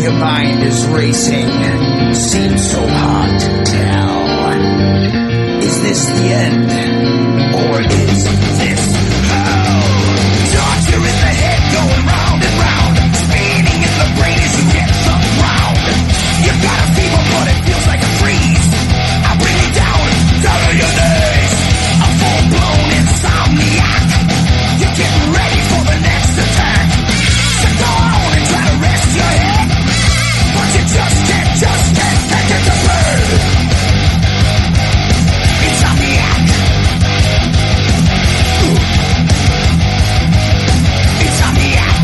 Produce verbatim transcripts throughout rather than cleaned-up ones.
your mind is racing. Seems so hard to tell. Is this the end? Or is this hell? Torture in the head going round and round. Spinning in the brain as you get sucked round. You've got a fever but it feels like a freeze. I'll bring you down, down on your knees. A full-blown insomniac. You're getting ready for the next attack. So go on and try to rest your head. But you just can't, just can't take it to bed. Insomniac. Insomniac.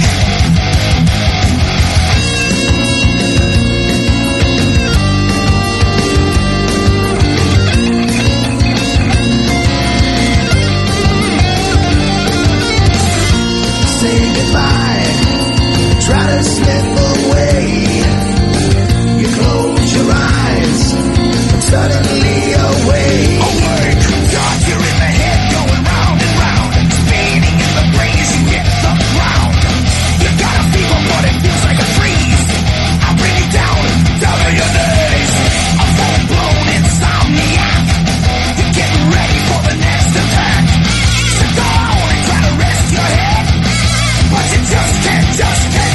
Say goodbye. Try to slip away. You close your eyes, and suddenly awake. Awake. Torture in the head going round and round. Spinning in the brain as you hit the ground. You got a fever but it feels like a freeze. I'll bring you down, down on your knees. A full-blown insomniac. You're getting ready for the next attack. So go on and try to rest your head. But you just can't, just can't